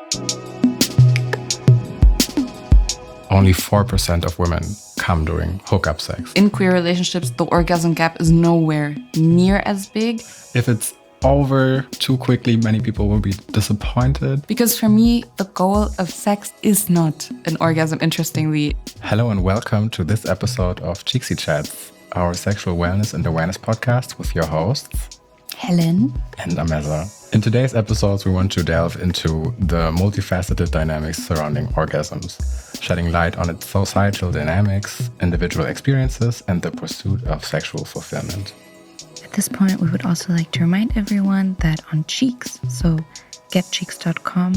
Only 4% of women come during hookup sex. In queer relationships, the orgasm gap is nowhere near as big. If it's over too quickly, many people will be disappointed. Because for me, the goal of sex is not an orgasm, interestingly. Hello and welcome to this episode of Cheeksy Chats, our sexual wellness and awareness podcast with your hosts, Helen and Ameza. In today's episodes, we want to delve into the multifaceted dynamics surrounding orgasms, shedding light on its societal dynamics, individual experiences, and the pursuit of sexual fulfillment. At this point, we would also like to remind everyone that on Cheeks, so getcheeks.com,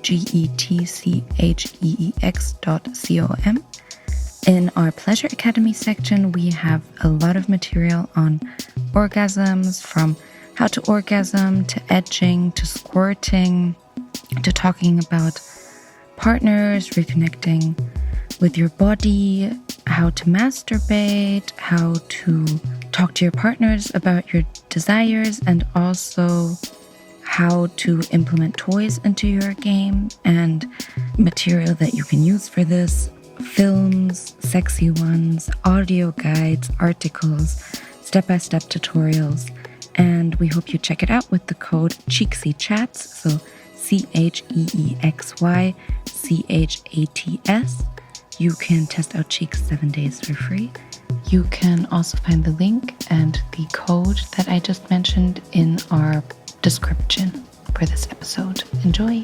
getcheeks.com, in our Pleasure Academy section, we have a lot of material on orgasms, from how to orgasm, to edging, to squirting, to talking about partners, reconnecting with your body, how to masturbate, how to talk to your partners about your desires, and also how to implement toys into your game and material that you can use for this, films, sexy ones, audio guides, articles, step-by-step tutorials. And we hope you check it out with the code CheeksyChats, so CheeksyChats. You can test out Cheeks 7 days for free. You can also find the link and the code that I just mentioned in our description for this episode. Enjoy.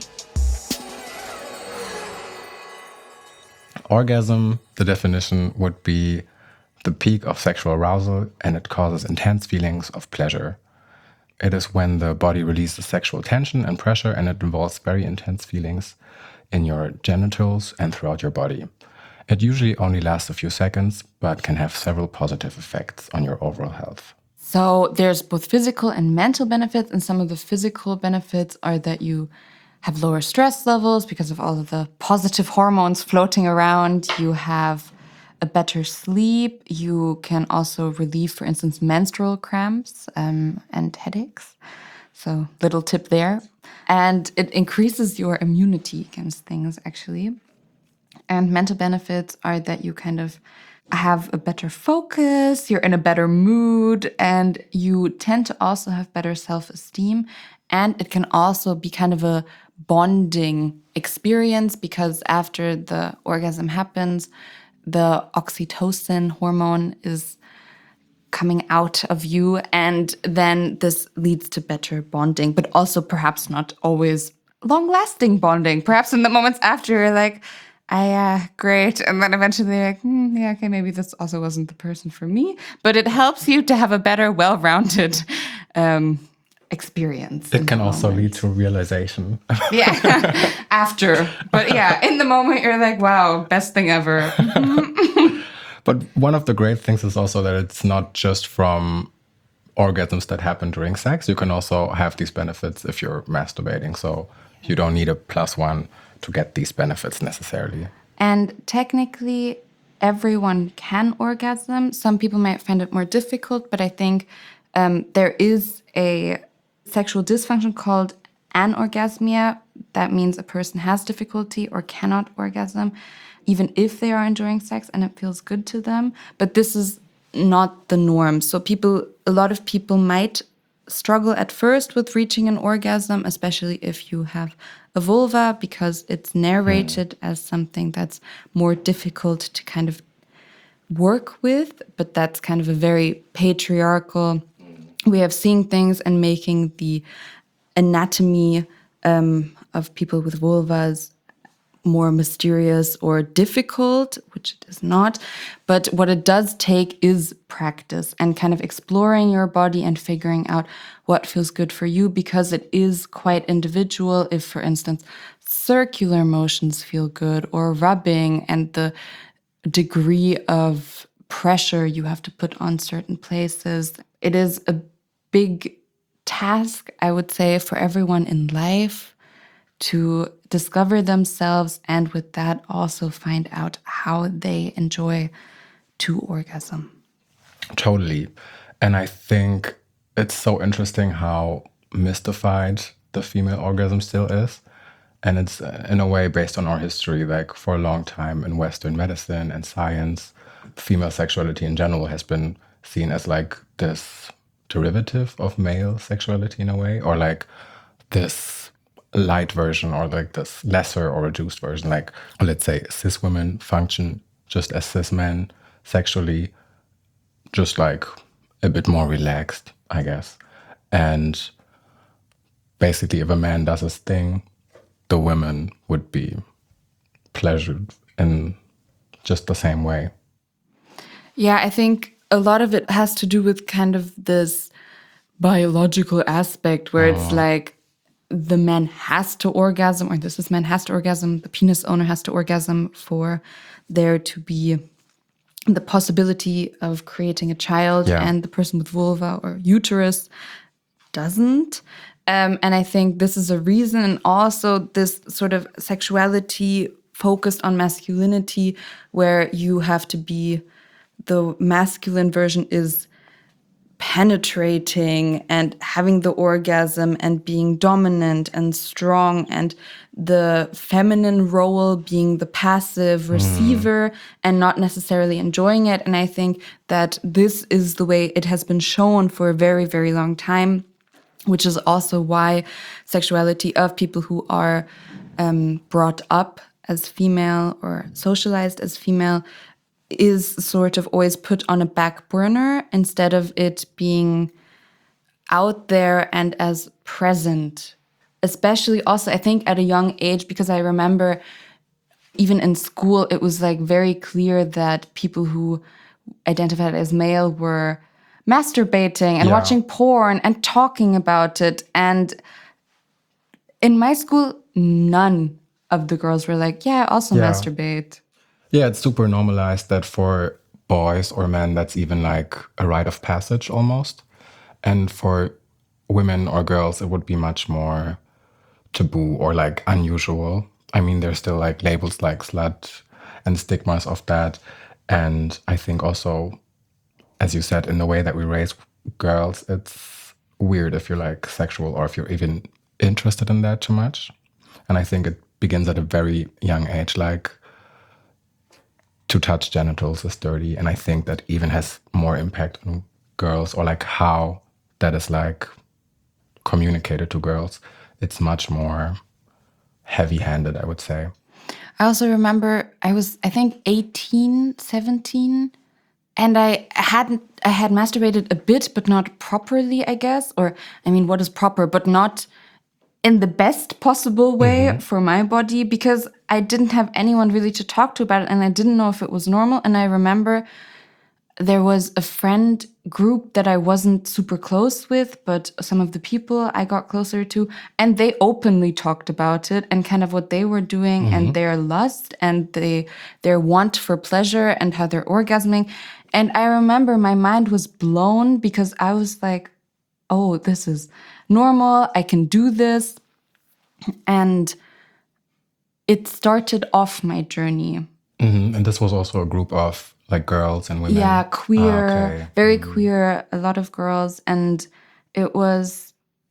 Orgasm, the definition would be the peak of sexual arousal, and it causes intense feelings of pleasure. It is when the body releases sexual tension and pressure, and it involves very intense feelings in your genitals and throughout your body. It usually only lasts a few seconds, but can have several positive effects on your overall health. So there's both physical and mental benefits, and some of the physical benefits are that you have lower stress levels because of all of the positive hormones floating around. You have a better sleep. You can also relieve, for instance, menstrual cramps and headaches. So little tip there. And it increases your immunity against things, actually. And mental benefits are that you kind of have a better focus, you're in a better mood, and you tend to also have better self-esteem. And it can also be kind of a bonding experience, because after the orgasm happens, the oxytocin hormone is coming out of you, and then this leads to better bonding, but also perhaps not always long-lasting bonding. Perhaps in the moments after, you're like, great. And then eventually you're like, yeah, okay, maybe this also wasn't the person for me. But it helps you to have a better, well-rounded experience. It can also lead to realization. Yeah, after. But yeah, in the moment, you're like, wow, best thing ever. But one of the great things is also that it's not just from orgasms that happen during sex. You can also have these benefits if you're masturbating. So you don't need a +1 to get these benefits necessarily. And technically, everyone can orgasm. Some people might find it more difficult, but I think there is a sexual dysfunction called anorgasmia. That means a person has difficulty or cannot orgasm, even if they are enjoying sex and it feels good to them. But this is not the norm. So a lot of people might struggle at first with reaching an orgasm, especially if you have a vulva, because it's narrated as something that's more difficult to kind of work with. But that's kind of a very patriarchal way of seeing things and making the anatomy of people with vulvas more mysterious or difficult, which it is not. But what it does take is practice and kind of exploring your body and figuring out what feels good for you, because it is quite individual. If, for instance, circular motions feel good, or rubbing, and the degree of pressure you have to put on certain places. It is a big task, I would say, for everyone in life to discover themselves, and with that also find out how they enjoy to orgasm. Totally. And I think it's so interesting how mystified the female orgasm still is. And it's in a way based on our history. Like for a long time in Western medicine and science, female sexuality in general has been seen as like this derivative of male sexuality in a way, or like this light version, or like this lesser or reduced version. Like, let's say cis women function just as cis men sexually, just like a bit more relaxed, I guess. And basically, if a man does his thing, the women would be pleasured in just the same way. Yeah, I think a lot of it has to do with kind of this biological aspect where it's like the man has to orgasm, or this man has to orgasm, the penis owner has to orgasm for there to be the possibility of creating a child, and the person with vulva or uterus doesn't. And I think this is a reason, and also this sort of sexuality focused on masculinity, where you have to be, the masculine version is penetrating and having the orgasm and being dominant and strong, and the feminine role being the passive receiver and not necessarily enjoying it. And I think that this is the way it has been shown for a very, very long time, which is also why sexuality of people who are brought up as female or socialized as female is sort of always put on a back burner instead of it being out there and as present. Especially also, I think, at a young age, because I remember even in school, it was like very clear that people who identified as male were masturbating and watching porn and talking about it. And in my school, none of the girls were like, yeah, I also masturbate. Yeah, it's super normalized that for boys or men, that's even like a rite of passage almost. And for women or girls, it would be much more taboo or like unusual. I mean, there's still like labels like slut and stigmas of that. And I think also, as you said, in the way that we raise girls, it's weird if you're like sexual or if you're even interested in that too much. And I think it begins at a very young age, like to touch genitals is dirty. And I think that even has more impact on girls, or like how that is like communicated to girls. It's much more heavy-handed, I would say. I also remember I was, I think, 18, 17, and I had masturbated a bit, but not properly, I guess. Or, I mean, what is proper, but not in the best possible way for my body, because I didn't have anyone really to talk to about it, and I didn't know if it was normal. And I remember there was a friend group that I wasn't super close with, but some of the people I got closer to, and they openly talked about it and kind of what they were doing and their lust and their want for pleasure and how they're orgasming. And I remember my mind was blown, because I was like, oh, this is normal, I can do this. And it started off my journey. And this was also a group of like girls and women? Yeah, queer, very queer, a lot of girls. And it was,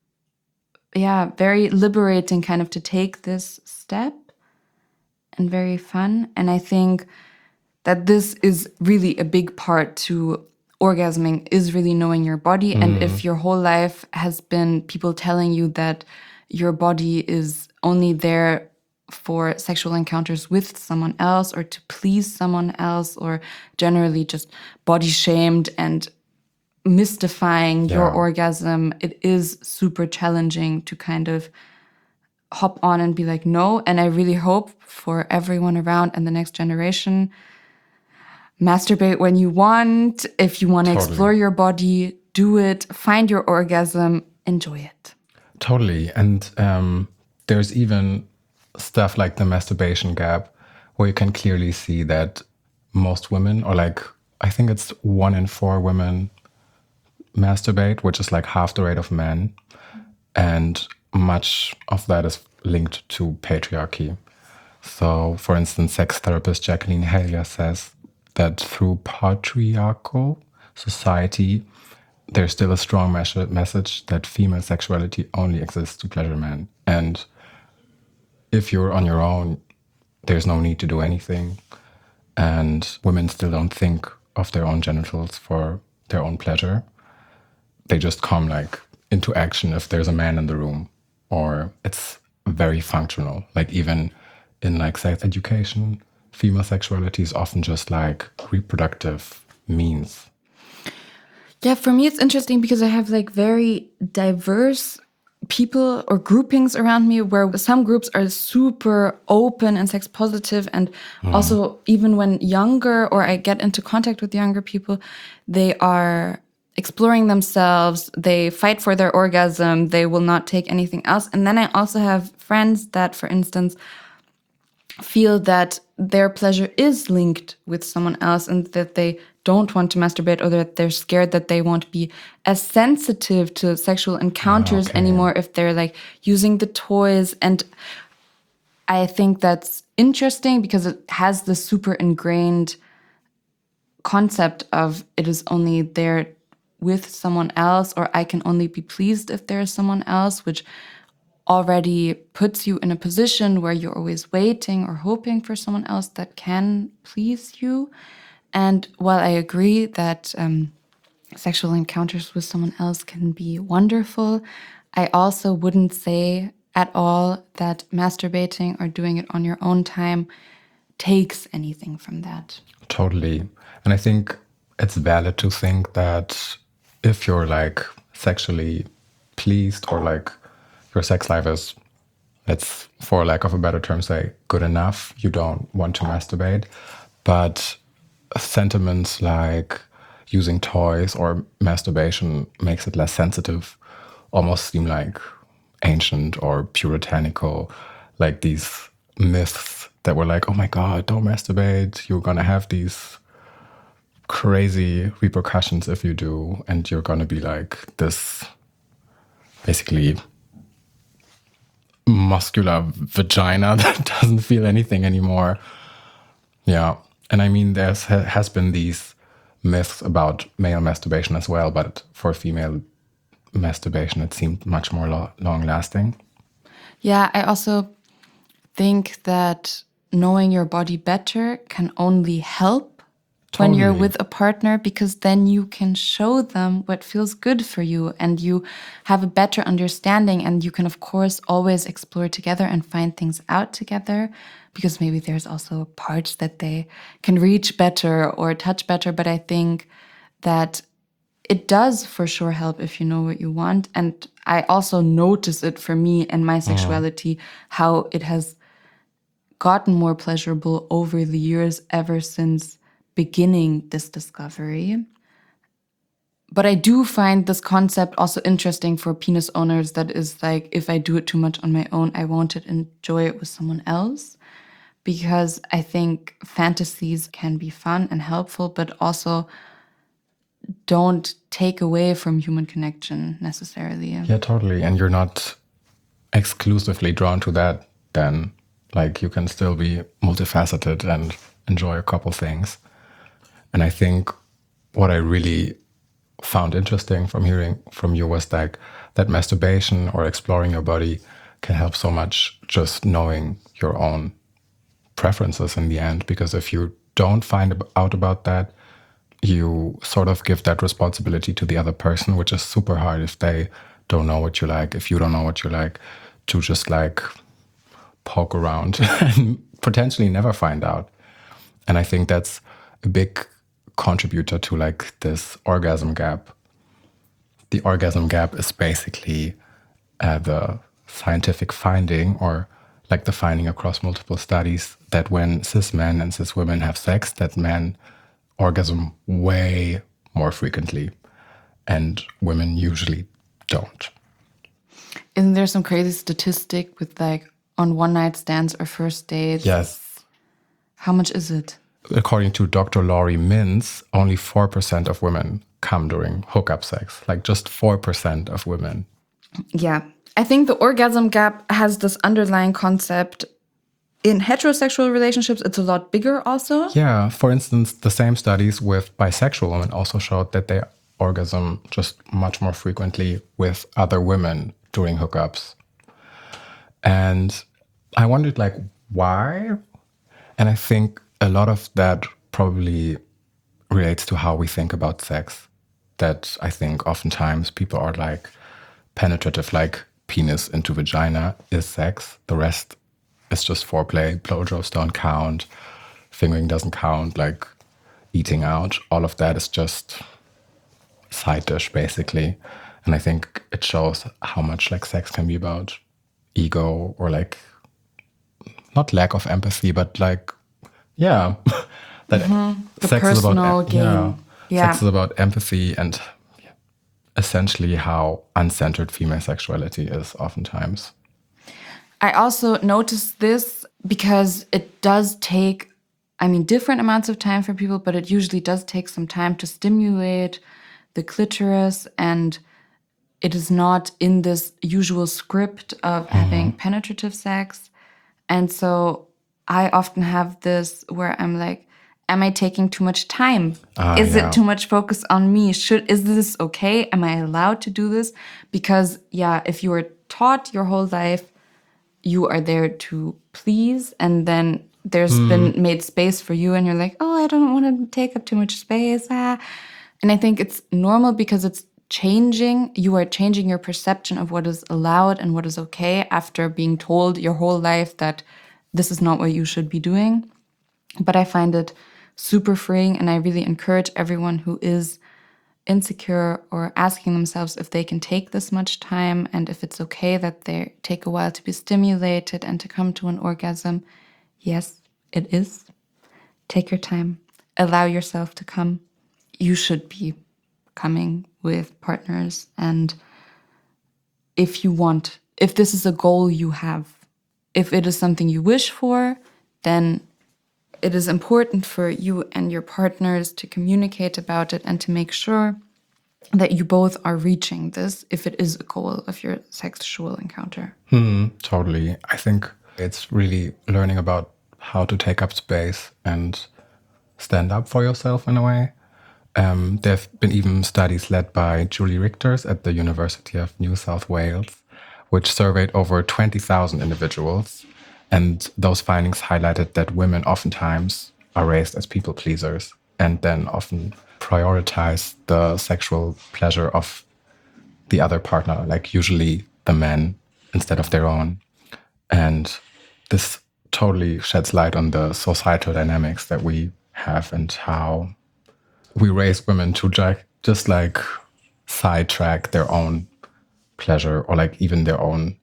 very liberating kind of to take this step, and very fun. And I think that this is really a big part to orgasming, is really knowing your body. And if your whole life has been people telling you that your body is only there for sexual encounters with someone else or to please someone else, or generally just body shamed and mystifying your orgasm, it is super challenging to kind of hop on and be like, no. And I really hope for everyone around and the next generation, masturbate when you want. If you want to explore your body, do it. Find your orgasm. Enjoy it. Totally. And there's even stuff like the masturbation gap, where you can clearly see that most women, or like, I think it's 1 in 4 women masturbate, which is like half the rate of men. And much of that is linked to patriarchy. So, for instance, sex therapist Jacqueline Helia says that through patriarchal society, there's still a strong message that female sexuality only exists to pleasure men. And if you're on your own, there's no need to do anything. And women still don't think of their own genitals for their own pleasure. They just come like into action if there's a man in the room, or it's very functional. Like even in like sex education, female sexuality is often just like reproductive means. Yeah, for me, it's interesting because I have like very diverse people or groupings around me where some groups are super open and sex positive. And also, even when younger or I get into contact with younger people, they are exploring themselves. They fight for their orgasm. They will not take anything else. And then I also have friends that, for instance, feel that their pleasure is linked with someone else and that they don't want to masturbate, or that they're scared that they won't be as sensitive to sexual encounters anymore if they're like using the toys. And I think that's interesting because it has the super ingrained concept of it is only there with someone else, or I can only be pleased if there's someone else, which already puts you in a position where you're always waiting or hoping for someone else that can please you. And while I agree that sexual encounters with someone else can be wonderful, I also wouldn't say at all that masturbating or doing it on your own time takes anything from that. Totally. And I think it's valid to think that if you're like sexually pleased, or like your sex life is, let's, for lack of a better term, say good enough, you don't want to masturbate. But sentiments like using toys or masturbation makes it less sensitive almost seem like ancient or puritanical, like these myths that were like, oh my God, don't masturbate. You're going to have these crazy repercussions if you do. And you're going to be like this basically muscular vagina that doesn't feel anything anymore. Yeah. And I mean, has been these myths about male masturbation as well, but for female masturbation, it seemed much more long-lasting. Yeah, I also think that knowing your body better can only help when you're Totally. with a partner, because then you can show them what feels good for you and you have a better understanding, and you can, of course, always explore together and find things out together, because maybe there's also parts that they can reach better or touch better. But I think that it does for sure help if you know what you want. And I also notice it for me and my sexuality, how it has gotten more pleasurable over the years ever since beginning this discovery. But I do find this concept also interesting for penis owners, that is like, if I do it too much on my own, I won't enjoy it with someone else. Because I think fantasies can be fun and helpful, but also don't take away from human connection necessarily. Yeah, totally. And you're not exclusively drawn to that then. Like you can still be multifaceted and enjoy a couple things. And I think what I really found interesting from hearing from you was like that masturbation or exploring your body can help so much just knowing your own preferences in the end. Because if you don't find out about that, you sort of give that responsibility to the other person, which is super hard if they don't know what you like, if you don't know what you like, to just like poke around and potentially never find out. And I think that's a big contributor to like this orgasm gap. The orgasm gap is basically the scientific finding, or like the finding across multiple studies, that when cis men and cis women have sex, that men orgasm way more frequently and women usually don't. Isn't there some crazy statistic with like on one night stands or first dates? Yes. How much is it? According to Dr. Laurie Mintz, only 4% of women come during hookup sex. Like just 4% of women. Yeah. I think the orgasm gap has this underlying concept. In heterosexual relationships, it's a lot bigger also. Yeah. For instance, the same studies with bisexual women also showed that they orgasm just much more frequently with other women during hookups. And I wondered, like, why? And I think a lot of that probably relates to how we think about sex. That I think oftentimes people are like penetrative, like penis into vagina is sex. The rest is just foreplay. Blowjobs don't count. Fingering doesn't count. Like eating out, all of that is just side dish, basically. And I think it shows how much like sex can be about ego or like not lack of empathy, but like, yeah, that The sex is about, personal gain. Yeah. sex is about empathy and essentially how uncentered female sexuality is oftentimes. I also noticed this because it does take, I mean, different amounts of time for people, but it usually does take some time to stimulate the clitoris, and it is not in this usual script of having penetrative sex. And so I often have this where I'm like, am I taking too much time? Is Yeah. it too much focus on me? Is this okay? Am I allowed to do this? Because yeah, if you were taught your whole life you are there to please, and then there's been made space for you and you're like, oh, I don't want to take up too much space. And I think it's normal because it's changing. You are changing your perception of what is allowed and what is okay after being told your whole life that this is not what you should be doing. But I find it super freeing, and I really encourage everyone who is insecure or asking themselves if they can take this much time and if it's okay that they take a while to be stimulated and to come to an orgasm. Yes, it is. Take your time. Allow yourself to come. You should be coming with partners. And if you want, if this is a goal you have, if it is something you wish for, then it is important for you and your partners to communicate about it and to make sure that you both are reaching this if it is a goal of your sexual encounter. Totally. I think it's really learning about how to take up space and stand up for yourself in a way. There have been even studies led by Julie Richters at the University of New South Wales, which surveyed over 20,000 individuals. And those findings highlighted that women oftentimes are raised as people pleasers and then often prioritize the sexual pleasure of the other partner, like usually the man, instead of their own. And this totally sheds light on the societal dynamics that we have and how we raise women to just like sidetrack their own pleasure or like even their own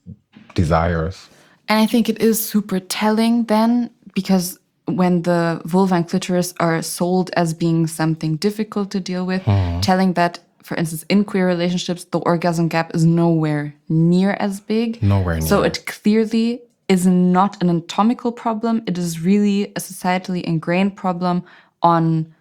desires. And I think it is super telling then, because when the vulva and clitoris are sold as being something difficult to deal with, telling that, for instance, in queer relationships, the orgasm gap is nowhere near as big. Nowhere So near. it clearly is not an anatomical problem. It is really a societally ingrained problem on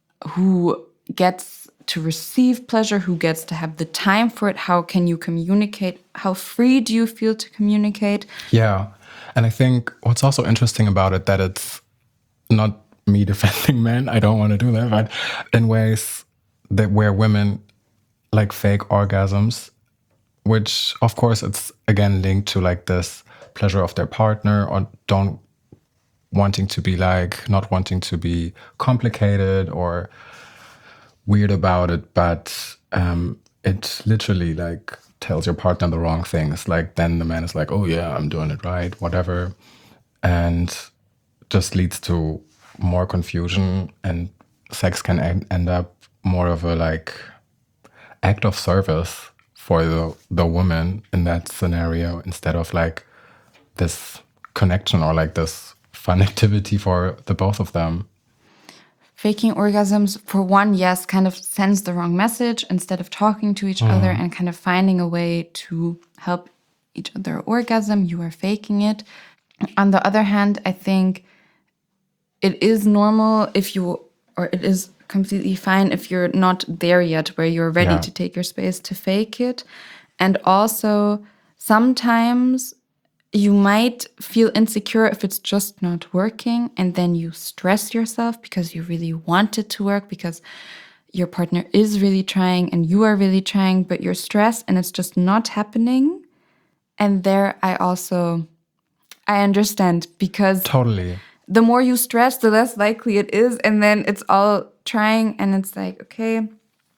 who gets to receive pleasure, who gets to have the time for it, how can you communicate, how free do you feel to communicate. Yeah. And I think what's also interesting about it that it's not me defending men. I don't want to do that, but in ways that where women like fake orgasms, which of course it's again linked to like this pleasure of their partner or don't wanting to be like not wanting to be complicated or weird about it, but it literally like tells your partner the wrong things. Like then the man is like, oh yeah, I'm doing it right, whatever. And just leads to more confusion, and sex can end up more of a like act of service for the woman in that scenario instead of like this connection or like this fun activity for the both of them. Faking orgasms, for one, yes, kind of sends the wrong message instead of talking to each other and kind of finding a way to help each other orgasm. You are faking it. On the other hand, I think it is normal or it is completely fine if you're not there yet, where you're ready Yeah. to take your space to fake it. And also, sometimes you might feel insecure if it's just not working, and then you stress yourself because you really want it to work, because your partner is really trying and you are really trying, but you're stressed and it's just not happening. And there I I understand, because Totally. the more you stress, the less likely it is. And then it's all trying, and it's like, okay,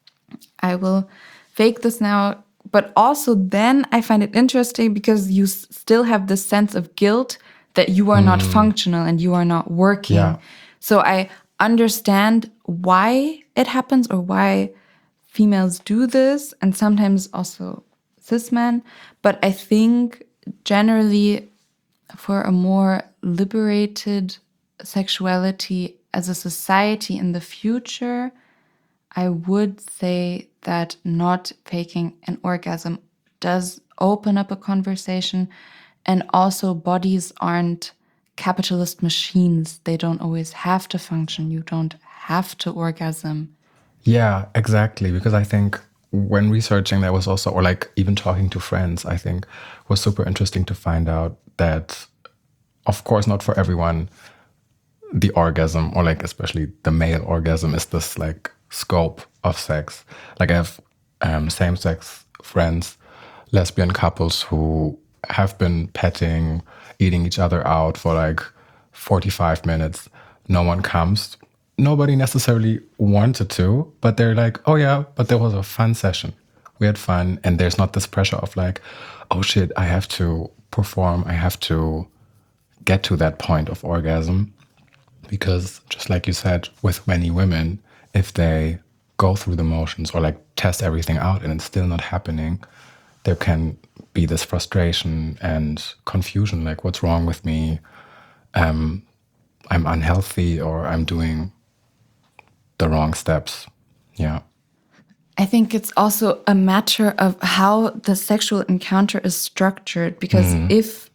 I will fake this now. But also then I find it interesting because you still have this sense of guilt that you are not functional and you are not working. Yeah. So I understand why it happens or why females do this, and sometimes also cis men. But I think generally for a more liberated sexuality as a society in the future, I would say that not faking an orgasm does open up a conversation. And also, bodies aren't capitalist machines. They don't always have to function. You don't have to orgasm. Yeah, exactly. Because I think when researching, there was also, or like even talking to friends, I think was super interesting to find out that, of course, not for everyone, the orgasm, or like especially the male orgasm, is this like scope of sex. Like I have same-sex friends, lesbian couples who have been petting, eating each other out for like 45 minutes. No one comes. Nobody necessarily wanted to, but they're like, oh yeah, but there was a fun session. We had fun, and there's not this pressure of like, oh shit, I have to perform, I have to get to that point of orgasm. Because just like you said, with many women, if they go through the motions or like test everything out and it's still not happening, there can be this frustration and confusion, like what's wrong with me? I'm unhealthy, or I'm doing the wrong steps. Yeah. I think it's also a matter of how the sexual encounter is structured. Because if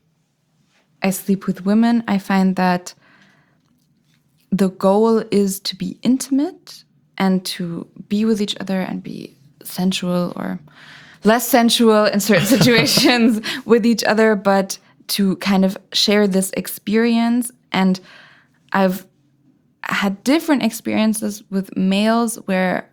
I sleep with women, I find that the goal is to be intimate and to be with each other and be sensual or less sensual in certain situations with each other, but to kind of share this experience. And I've had different experiences with males where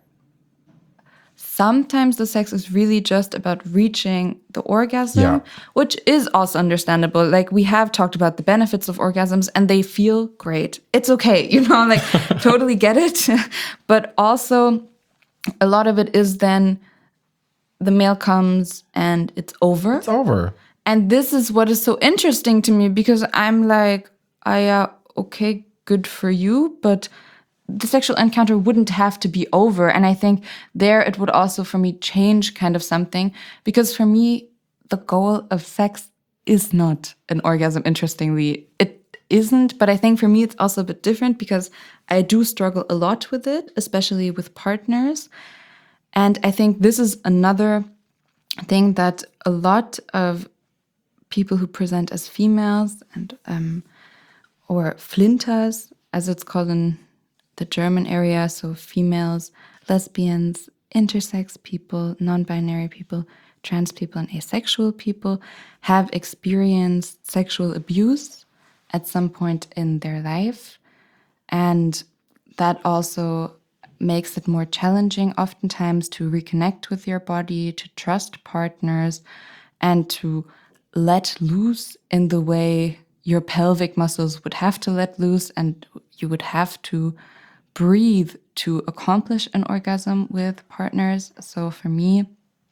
sometimes the sex is really just about reaching the orgasm, which is also understandable. Like, we have talked about the benefits of orgasms and they feel great. It's okay, like totally get it. But also a lot of it is then the male comes and it's over. It's over. And this is what is so interesting to me, because I'm like, okay, good for you, but the sexual encounter wouldn't have to be over. And I think there it would also, for me, change kind of something. Because for me, the goal of sex is not an orgasm, interestingly. It isn't, but I think for me it's also a bit different because I do struggle a lot with it, especially with partners. And I think this is another thing that a lot of people who present as females and or flinters, as it's called in the German area, so females, lesbians, intersex people, non-binary people, trans people, and asexual people, have experienced sexual abuse at some point in their life. And that also makes it more challenging oftentimes to reconnect with your body, to trust partners, and to let loose in the way your pelvic muscles would have to let loose, and you would have to breathe to accomplish an orgasm with partners. So for me,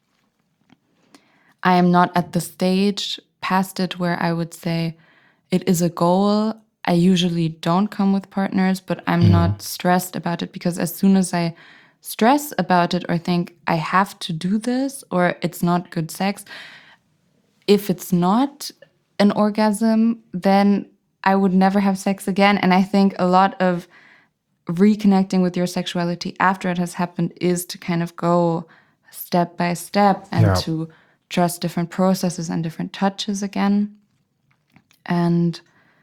I am not at the stage past it where I would say it is a goal. I usually don't come with partners, but I'm not stressed about it, because as soon as I stress about it or think I have to do this or it's not good sex, if it's not an orgasm, then I would never have sex again. And I think a lot of reconnecting with your sexuality after it has happened is to kind of go step by step and to trust different processes and different touches again. And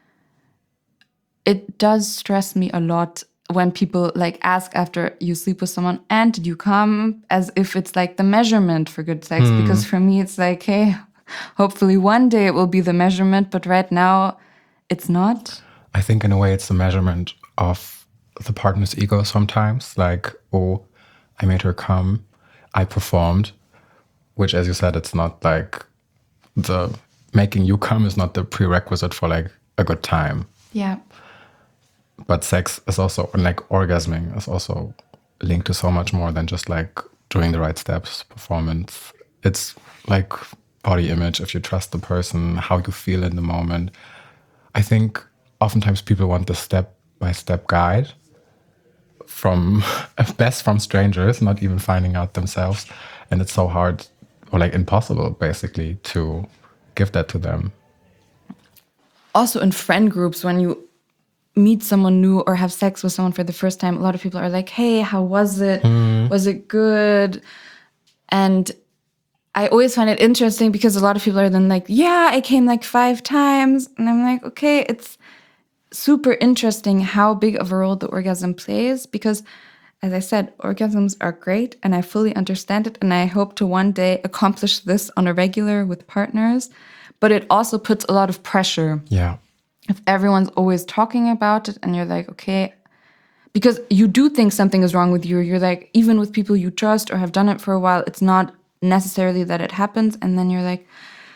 it does stress me a lot when people like ask after you sleep with someone, and did you come, as if it's like the measurement for good sex. Because for me, it's like, hey, hopefully one day it will be the measurement, but right now it's not. I think in a way it's the measurement of the partner's ego sometimes. Like, oh, I made her come, I performed, which, as you said, it's not like the making you come is not the prerequisite for like a good time. Yeah. But sex is also, like orgasming is also linked to so much more than just like doing the right steps, performance. It's like body image, if you trust the person, how you feel in the moment. I think oftentimes people want the step-by-step guide from best from strangers, not even finding out themselves. And it's so hard or like impossible basically to give that to them. Also in friend groups, when you meet someone new or have sex with someone for the first time, a lot of people are like, hey, how was it? Was it good? And I always find it interesting because a lot of people are then like, yeah, I came like 5 times. And I'm like, okay, it's super interesting how big of a role the orgasm plays because, as I said, orgasms are great and I fully understand it. And I hope to one day accomplish this on a regular with partners. But it also puts a lot of pressure. Yeah. If everyone's always talking about it and you're like, okay, because you do think something is wrong with you. You're like, even with people you trust or have done it for a while, it's not necessarily that it happens. And then you're like,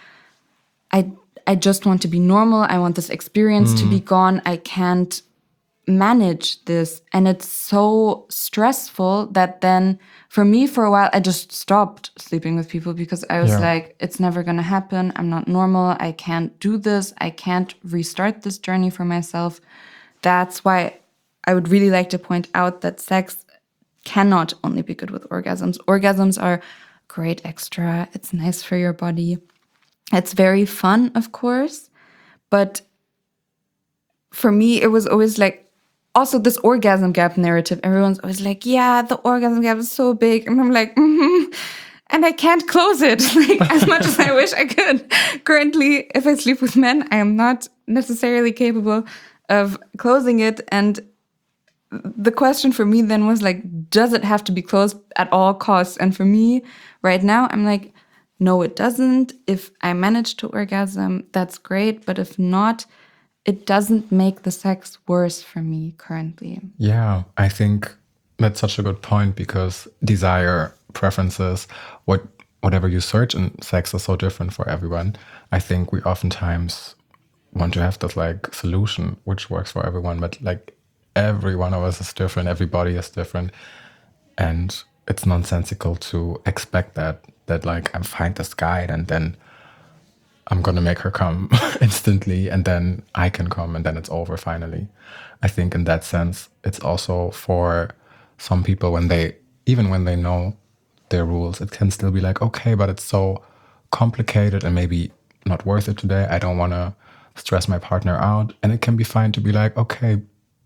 I just want to be normal. I want this experience to be gone. I can't manage this. And it's so stressful that then for me, for a while, I just stopped sleeping with people because I was like, it's never going to happen. I'm not normal. I can't do this. I can't restart this journey for myself. That's why I would really like to point out that sex cannot only be good with orgasms. Orgasms are great extra. It's nice for your body. It's very fun, of course. But for me, it was always like, also this orgasm gap narrative. Everyone's always like, yeah, the orgasm gap is so big. And I'm like, and I can't close it like as much as I wish I could. Currently, if I sleep with men, I am not necessarily capable of closing it. And the question for me then was like, does it have to be closed at all costs? And for me right now, I'm like, no, it doesn't. If I manage to orgasm, that's great. But if not, it doesn't make the sex worse for me currently. Yeah, I think that's such a good point because desire, preferences, whatever you search in sex is so different for everyone. I think we oftentimes want to have this like solution which works for everyone, but like every one of us is different, everybody is different. And it's nonsensical to expect that like I find this guide and then I'm going to make her come instantly and then I can come and then it's over finally. I think in that sense, it's also for some people even when they know their rules, it can still be like, okay, but it's so complicated and maybe not worth it today. I don't want to stress my partner out. And it can be fine to be like, okay,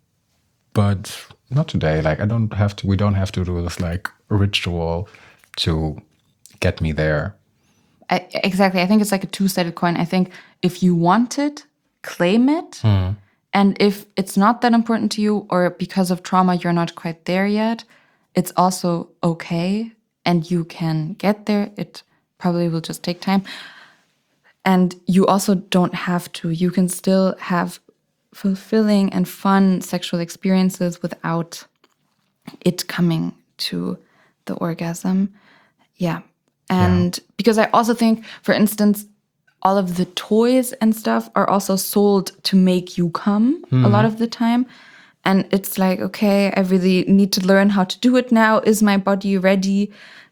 but not today. Like we don't have to do this like ritual to get me there. Exactly. I think it's like a two-sided coin. I think if you want it, claim it. And if it's not that important to you or because of trauma, you're not quite there yet, it's also okay. And you can get there. It probably will just take time. And you also don't have to. You can still have fulfilling and fun sexual experiences without it coming to the orgasm. Yeah. And because I also think, for instance, all of the toys and stuff are also sold to make you come a lot of the time. And it's like, okay, I really need to learn how to do it now. Is my body ready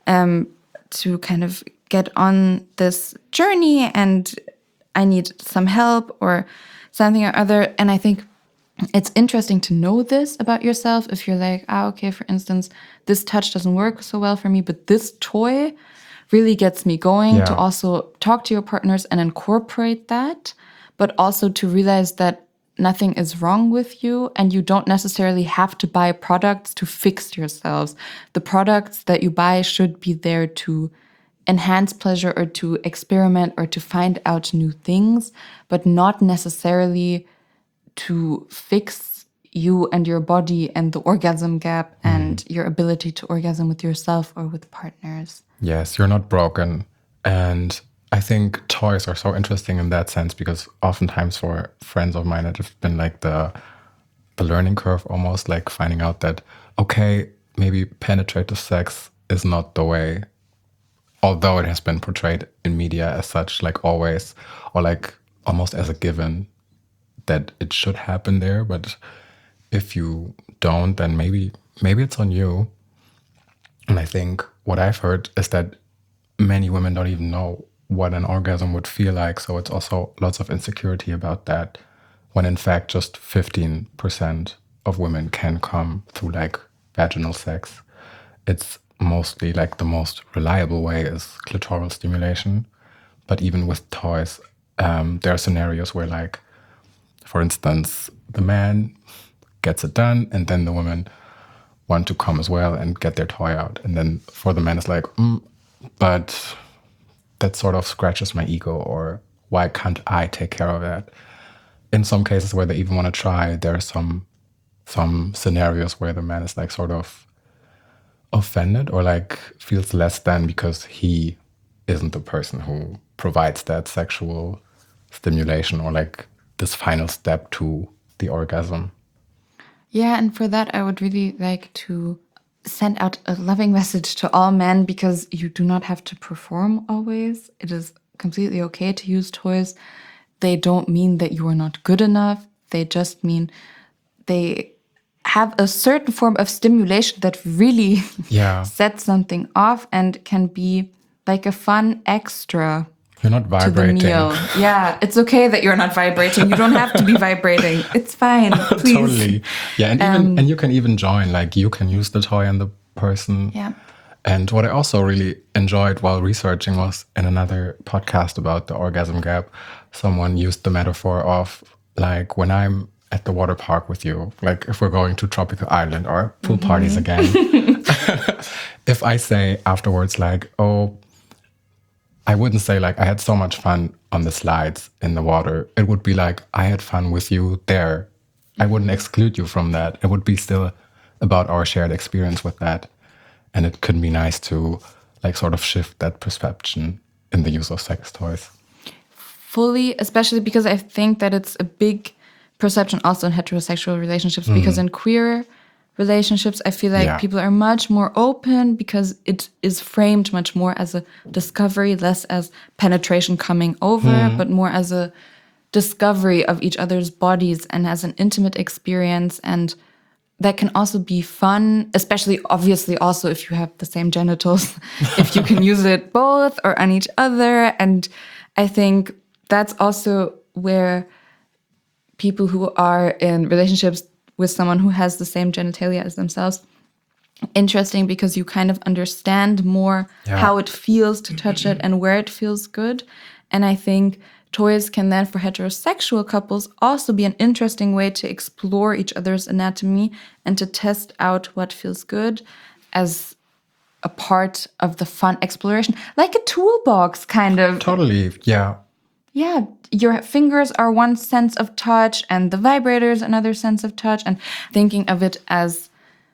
to kind of get on this journey? And I need some help or something or other. And I think it's interesting to know this about yourself. If you're like, okay, for instance, this touch doesn't work so well for me, but this toy really gets me going, to also talk to your partners and incorporate that, but also to realize that nothing is wrong with you and you don't necessarily have to buy products to fix yourselves. The products that you buy should be there to enhance pleasure or to experiment or to find out new things, but not necessarily to fix you and your body and the orgasm gap and your ability to orgasm with yourself or with partners. Yes, you're not broken. And I think toys are so interesting in that sense because oftentimes for friends of mine, it has been like the learning curve almost, like finding out that, okay, maybe penetrative sex is not the way although it has been portrayed in media as such, like always, or like almost as a given that it should happen there. But if you don't, then maybe it's on you. And I think what I've heard is that many women don't even know what an orgasm would feel like. So it's also lots of insecurity about that, when in fact just 15% of women can come through like vaginal sex. It's mostly like the most reliable way is clitoral stimulation. But even with toys, there are scenarios where, like, for instance, the man gets it done and then the woman want to come as well and get their toy out. And then for the man, it's like, but that sort of scratches my ego, or why can't I take care of that? In some cases where they even want to try, there are some scenarios where the man is like sort of offended or like feels less than because he isn't the person who provides that sexual stimulation or like this final step to the orgasm. Yeah, and for that, I would really like to send out a loving message to all men, because you do not have to perform always. It is completely okay to use toys. They don't mean that you are not good enough. They just mean they have a certain form of stimulation that really sets something off and can be like a fun extra. You're not vibrating. To the meal. Yeah, it's okay that you're not vibrating. You don't have to be vibrating. It's fine. Please. Totally. Yeah, and you can even join. Like, you can use the toy on the person. Yeah. And what I also really enjoyed while researching was in another podcast about the orgasm gap, someone used the metaphor of like when I'm at the water park with you, like if we're going to tropical island or pool parties again, if I say afterwards like, oh, I wouldn't say like I had so much fun on the slides in the water. It would be like I had fun with you there. I wouldn't exclude you from that. It would be still about our shared experience with that. And it could be nice to like sort of shift that perception in the use of sex toys. Fully, especially because I think that it's a big perception also in heterosexual relationships, because in queer relationships, I feel like people are much more open because it is framed much more as a discovery, less as penetration coming over, but more as a discovery of each other's bodies and as an intimate experience. And that can also be fun, especially obviously also if you have the same genitals, if you can use it both or on each other. And I think that's also where people who are in relationships with someone who has the same genitalia as themselves, interesting, because you kind of understand more how it feels to touch it and where it feels good. And I think toys can then, for heterosexual couples, also be an interesting way to explore each other's anatomy and to test out what feels good as a part of the fun exploration, like a toolbox kind of. Totally, yeah. Yeah, your fingers are one sense of touch and the vibrator is another sense of touch, and thinking of it as,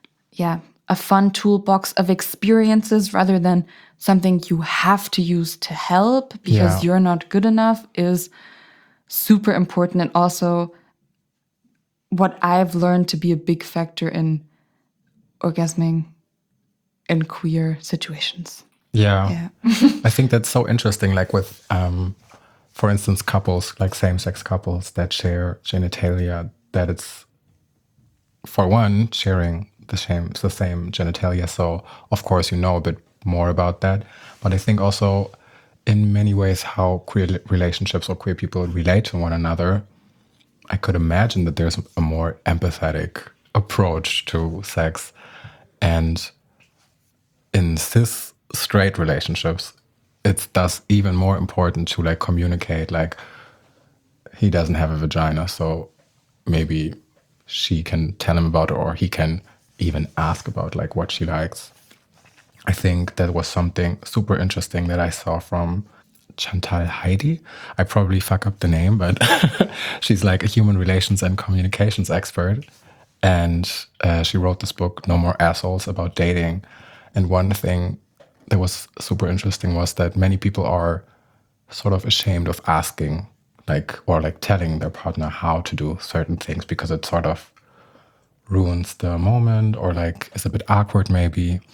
a fun toolbox of experiences rather than something you have to use to help because you're not good enough is super important. And also what I've learned to be a big factor in orgasming in queer situations. Yeah. I think that's so interesting, like with for instance, couples, like same-sex couples that share genitalia, that it's, for one, sharing the same genitalia. So, of course, you know a bit more about that. But I think also, in many ways, how queer relationships or queer people relate to one another, I could imagine that there's a more empathetic approach to sex. And in cis straight relationships, it's thus even more important to like communicate, like he doesn't have a vagina, so maybe she can tell him about it, or he can even ask about like what she likes. I think that was something super interesting that I saw from Chantal Heidi. I probably fuck up the name, but she's like a human relations and communications expert. And she wrote this book, No More Assholes, about dating. And one thing that was super interesting was that many people are sort of ashamed of asking, like, or like telling their partner how to do certain things because it sort of ruins the moment or like is a bit awkward maybe.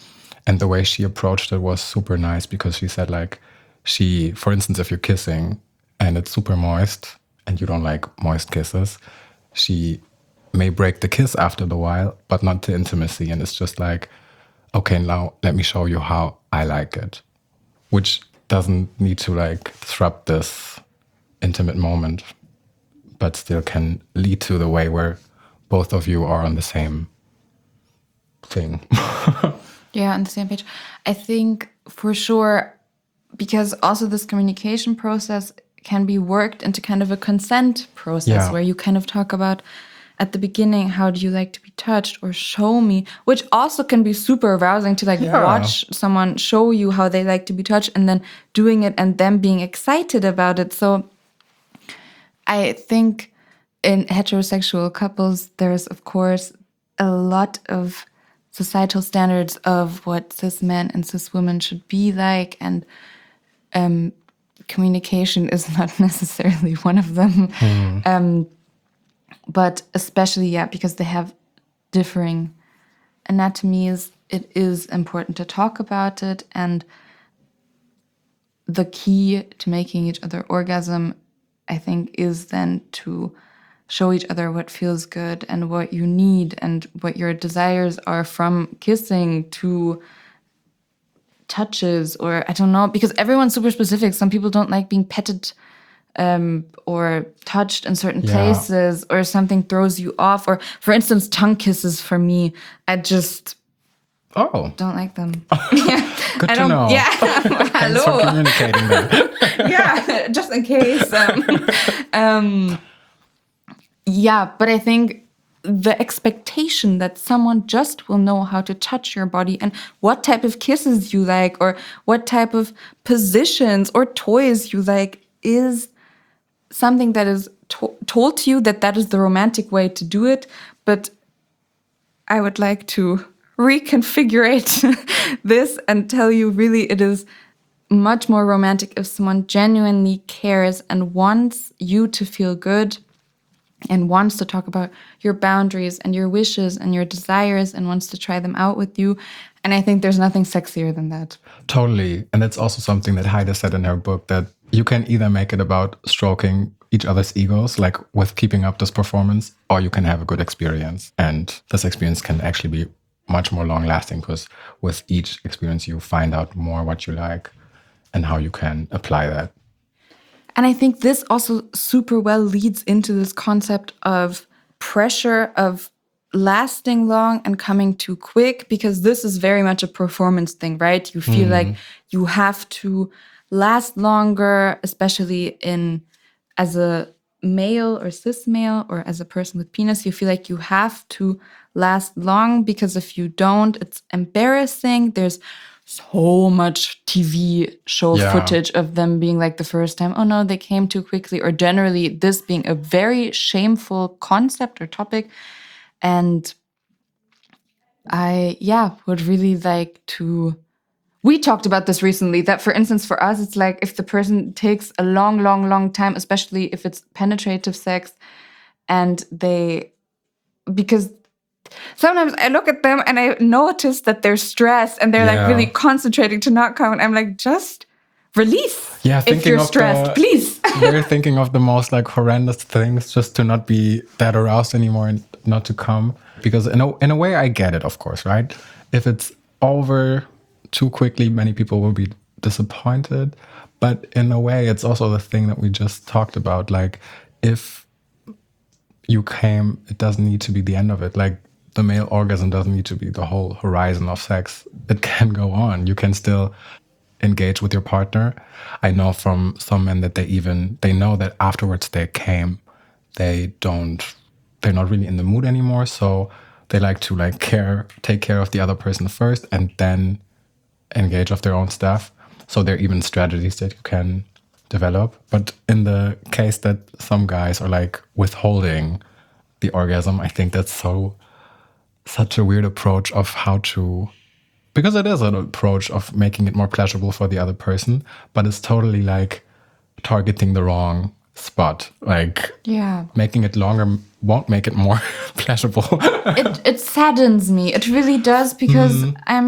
And the way she approached it was super nice because she said like, for instance, if you're kissing and it's super moist and you don't like moist kisses, she may break the kiss after the while, but not the intimacy. And it's just like, okay, now let me show you how I like it, which doesn't need to like disrupt this intimate moment, but still can lead to the way where both of you are on the same thing. Yeah, on the same page. I think for sure, because also this communication process can be worked into kind of a consent process where you kind of talk about at the beginning, how do you like to be touched, or show me, which also can be super arousing to like watch someone show you how they like to be touched and then doing it and them being excited about it. So I think in heterosexual couples, there's of course a lot of societal standards of what cis men and cis women should be like, and communication is not necessarily one of them. But especially, because they have differing anatomies, it is important to talk about it. And the key to making each other orgasm, I think, is then to show each other what feels good and what you need and what your desires are, from kissing to touches, or I don't know, because everyone's super specific. Some people don't like being petted or touched in certain places, or something throws you off. Or, for instance, tongue kisses for me, I just don't like them. Good to know. Yeah, Thanks for communicating that. yeah, just in case. But I think the expectation that someone just will know how to touch your body and what type of kisses you like, or what type of positions or toys you like, is something that is told to you, that is the romantic way to do it. But I would like to reconfigure this and tell you, really, it is much more romantic if someone genuinely cares and wants you to feel good, and wants to talk about your boundaries and your wishes and your desires, and wants to try them out with you. And I think there's nothing sexier than that. Totally. And it's also something that Heide said in her book, that you can either make it about stroking each other's egos, like with keeping up this performance, or you can have a good experience. And this experience can actually be much more long lasting, because with each experience you find out more what you like and how you can apply that. And I think this also super well leads into this concept of pressure of lasting long and coming too quick, because this is very much a performance thing, right? You feel like you have to last longer, especially as a male or cis male, or as a person with penis, you feel like you have to last long, because if you don't, it's embarrassing. There's so much TV show footage of them being like, the first time, oh no, they came too quickly, or generally this being a very shameful concept or topic. And I, would really like to... We talked about this recently, that, for instance, for us, it's like if the person takes a long, long, long time, especially if it's penetrative sex, and because sometimes I look at them and I notice that they're stressed and they're like really concentrating to not come. And I'm like, just release. Yeah, if you're stressed, please. They're thinking of the most like horrendous things, just to not be that aroused anymore and not to come. Because in a way, I get it, of course, right? If it's over too quickly, many people will be disappointed. But in a way, it's also the thing that we just talked about. Like, if you came, it doesn't need to be the end of it. Like, the male orgasm doesn't need to be the whole horizon of sex. It can go on. You can still engage with your partner. I know from some men that they know that afterwards they came, they're not really in the mood anymore. So they like to take care of the other person first, and then engage of their own stuff. So there are even strategies that you can develop. But in the case that some guys are like withholding the orgasm, I think that's such a weird approach of how to, because it is an approach of making it more pleasurable for the other person, but it's totally like targeting the wrong spot. Like, making it longer won't make it more pleasurable. It saddens me. It really does, because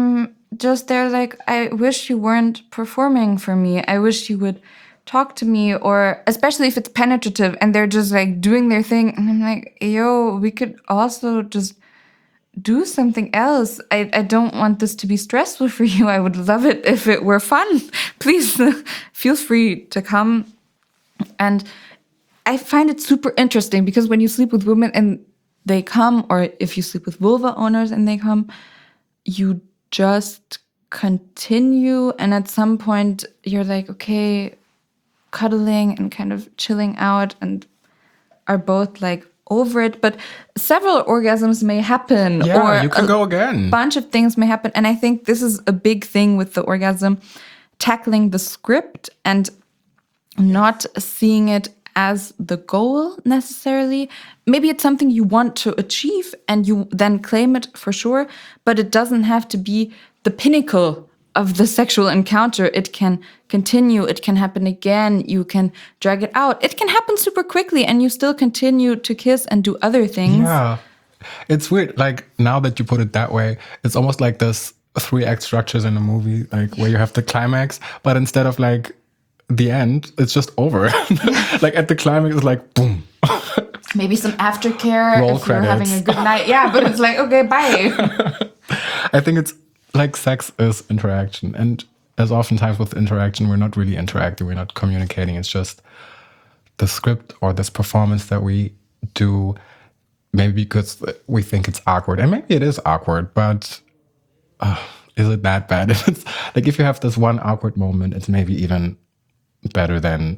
just they're like, I wish you weren't performing for me. I wish you would talk to me, or especially if it's penetrative and they're just like doing their thing. And I'm like, yo, we could also just do something else. I don't want this to be stressful for you. I would love it if it were fun. Please feel free to come. And I find it super interesting because when you sleep with women and they come, or if you sleep with vulva owners and they come, you just continue. And at some point you're like, okay, cuddling and kind of chilling out and are both like over it. But several orgasms may happen. Yeah, or you can go again. A bunch of things may happen. And I think this is a big thing with the orgasm, tackling the script and not seeing it as the goal necessarily. Maybe it's something you want to achieve and you then claim it for sure, but it doesn't have to be the pinnacle of the sexual encounter. It can continue, it can happen again, you can drag it out. It can happen super quickly and you still continue to kiss and do other things. Yeah. It's weird. Like, now that you put it that way, it's almost like there's 3-act structures in a movie, like where you have the climax, but instead of like the end, it's just over. Like at the climax, it's like boom. Maybe some aftercare Roll if credits. you're having a good night. Yeah, but it's like, okay, bye. I think it's like sex is interaction. And as oftentimes with interaction, we're not really interacting, we're not communicating. It's just the script or this performance that we do, maybe because we think it's awkward. And maybe it is awkward, but is it that bad? If it's like, if you have this one awkward moment, it's maybe even better than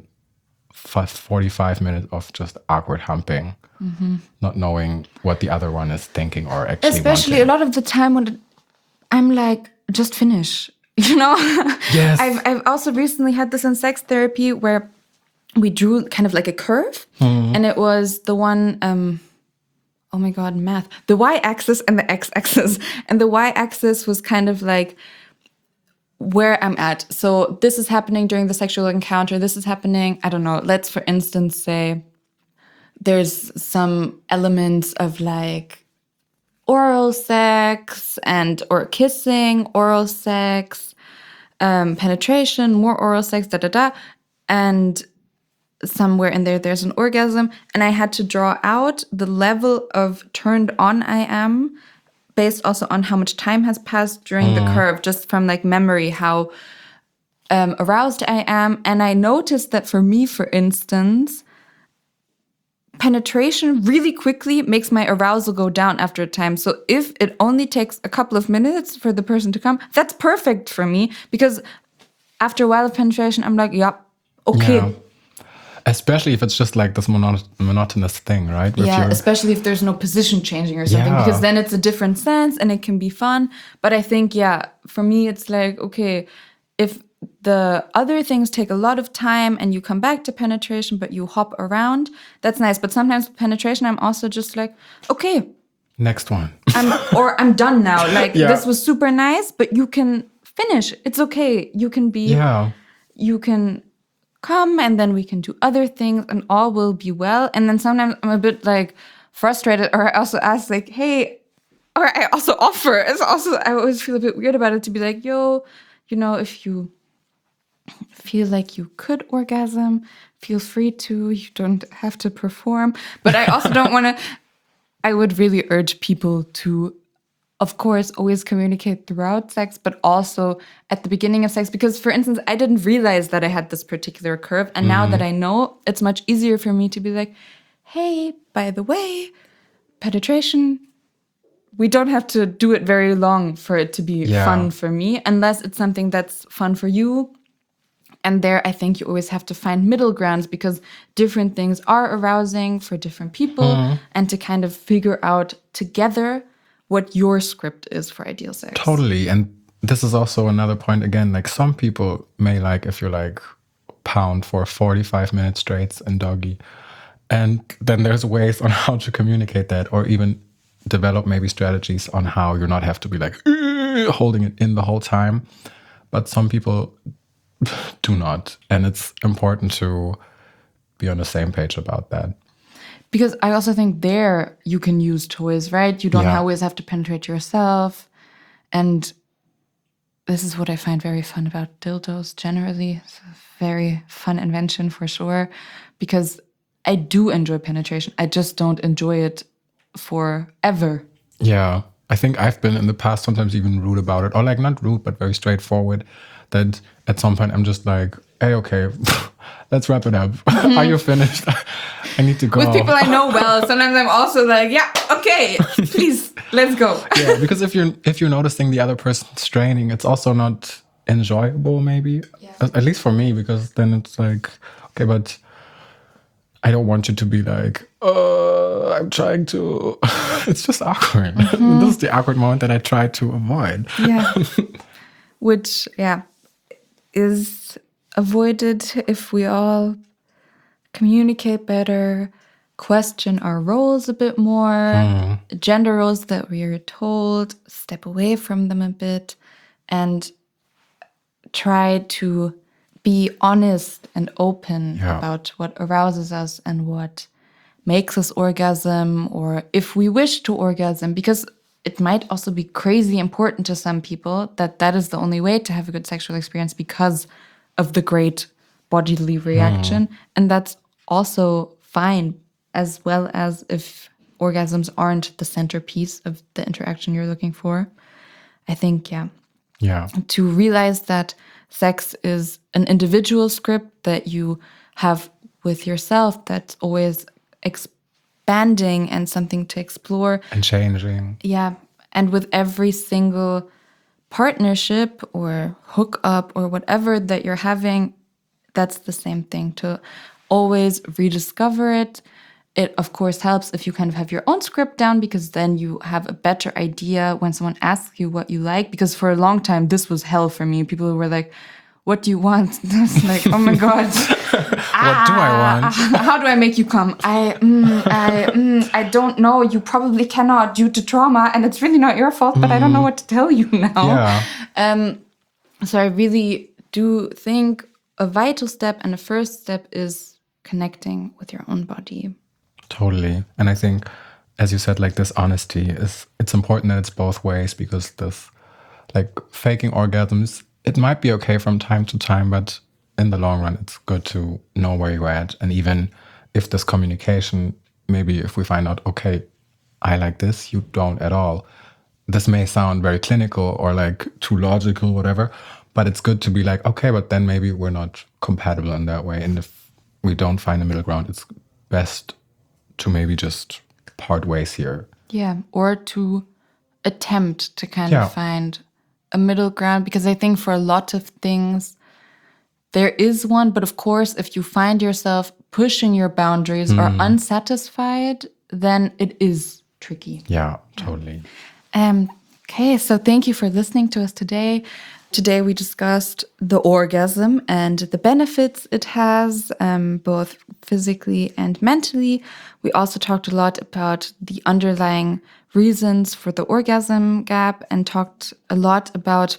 45 minutes of just awkward humping, not knowing what the other one is thinking or actually Especially wanting. a lot of the time when I'm like, just finish, you know? Yes. I've also recently had this in sex therapy where we drew kind of like a curve, and it was the one, oh my God, math, the y-axis and the x-axis. And the y-axis was kind of like where I'm at. So this is happening during the sexual encounter. This is happening, I don't know, let's for instance say there's some elements of like oral sex and or kissing, oral sex, penetration, more oral sex, and somewhere in there there's an orgasm, and I had to draw out the level of turned on I am based also on how much time has passed during the curve, just from like memory, how aroused I am. And I noticed that for me, for instance, penetration really quickly makes my arousal go down after a time. So if it only takes a couple of minutes for the person to come, that's perfect for me, because after a while of penetration, I'm like, yeah, okay. Yeah. Especially if it's just like this monotonous thing, right? If Yeah, you're- especially if there's no position changing or something, Yeah. because then it's a different sense and it can be fun. But I think, yeah, for me, it's like, okay, if the other things take a lot of time and you come back to penetration, but you hop around, that's nice. But sometimes with penetration, I'm also just like, okay, Next one. I'm done now. Like, Yeah. this was super nice, but you can finish. It's okay. You can be, Yeah. you can come and then we can do other things and all will be well. And then sometimes I'm a bit like frustrated, or I also ask like, hey, or I also offer. It's also, I always feel a bit weird about it to be like, yo, you know, if you feel like you could orgasm, feel free to, you don't have to perform. But I also don't want to, I would really urge people to, of course, always communicate throughout sex, but also at the beginning of sex. Because, for instance, I didn't realize that I had this particular curve. And now that I know, it's much easier for me to be like, hey, by the way, penetration, we don't have to do it very long for it to be Yeah. fun for me, unless it's something that's fun for you. And there, I think you always have to find middle grounds, because different things are arousing for different people, and to kind of figure out together what your script is for ideal sex. Totally. And this is also another point again, like some people may like if you like pound for 45 minutes straight and doggy. And then there's ways on how to communicate that, or even develop maybe strategies on how you not have to be like holding it in the whole time. But some people do not. And it's important to be on the same page about that. Because I also think there you can use toys, right? You don't Yeah. always have to penetrate yourself. And this is what I find very fun about dildos generally. It's a very fun invention for sure, because I do enjoy penetration. I just don't enjoy it forever. Yeah. I think I've been in the past sometimes even rude about it, or like not rude, but very straightforward, that at some point I'm just like, hey, okay, let's wrap it up. Are you finished? I need to go. With people I know well, sometimes I'm also like, yeah, okay, please, let's go. Yeah, because if you're noticing the other person straining, it's also not enjoyable, maybe. Yeah. At least for me, because then it's like, okay, but I don't want you to be like, I'm trying to. It's just awkward. This is the awkward moment that I try to avoid. Yeah. Which, is avoided if we all communicate better, question our roles a bit more, gender roles that we are told, step away from them a bit, and try to be honest and open about what arouses us and what makes us orgasm, or if we wish to orgasm, because it might also be crazy important to some people that is the only way to have a good sexual experience because of the great bodily reaction. And that's also fine, as well as if orgasms aren't the centerpiece of the interaction you're looking for. I think, to realize that sex is an individual script that you have with yourself that's always expanding and something to explore. And changing. Yeah. And with every single partnership or hookup or whatever that you're having, that's the same thing, to always rediscover it. It, of course, helps if you kind of have your own script down, because then you have a better idea when someone asks you what you like. Because for a long time, this was hell for me. People were like, what do you want? I was like, oh my God. What do I want? How do I make you come? I don't know. You probably cannot due to trauma, and it's really not your fault, but I don't know what to tell you now. Yeah. So I really do think a vital step and a first step is connecting with your own body. Totally. And I think, as you said, like this honesty it's important that it's both ways, because this, like, faking orgasms, it might be okay from time to time, but in the long run, it's good to know where you're at. And even if this communication, maybe if we find out, okay, I like this, you don't at all. This may sound very clinical or like too logical, whatever, but it's good to be like, okay, but then maybe we're not compatible in that way. And if we don't find a middle ground, it's best to maybe just part ways here. Yeah, or to attempt to kind of find a middle ground, because I think for a lot of things, there is one. But of course, if you find yourself pushing your boundaries or unsatisfied, then it is tricky. Yeah, totally. Okay, so thank you for listening to us today. Today we discussed the orgasm and the benefits it has, both physically and mentally. We also talked a lot about the underlying reasons for the orgasm gap, and talked a lot about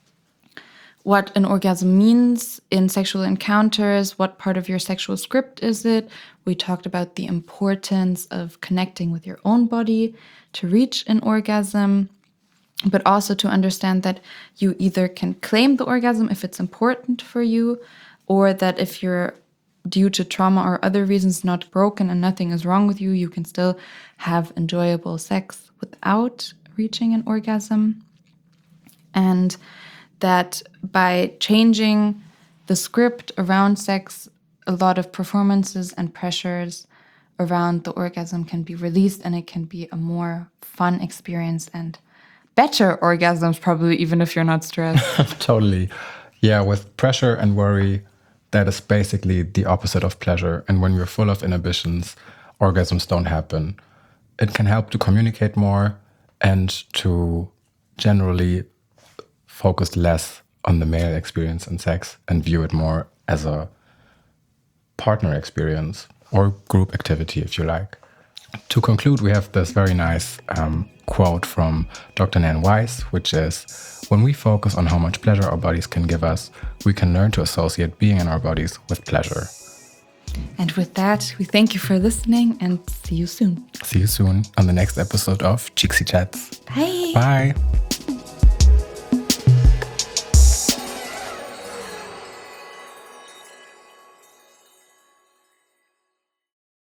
what an orgasm means in sexual encounters, what part of your sexual script is it. We talked about the importance of connecting with your own body to reach an orgasm, but also to understand that you either can claim the orgasm if it's important for you, or that if you're, due to trauma or other reasons, not broken and nothing is wrong with you, you can still have enjoyable sex without reaching an orgasm. And that by changing the script around sex, a lot of performances and pressures around the orgasm can be released, and it can be a more fun experience and better orgasms, probably, even if you're not stressed. Totally. Yeah, with pressure and worry, that is basically the opposite of pleasure. And when we're full of inhibitions, orgasms don't happen. It can help to communicate more and to generally focus less on the male experience in sex and view it more as a partner experience or group activity, if you like. To conclude, we have this very nice quote from Dr. Nan Weiss, which is, when we focus on how much pleasure our bodies can give us, we can learn to associate being in our bodies with pleasure. And with that, we thank you for listening, and see you soon. See you soon on the next episode of Cheeksy Chats. Bye. Bye.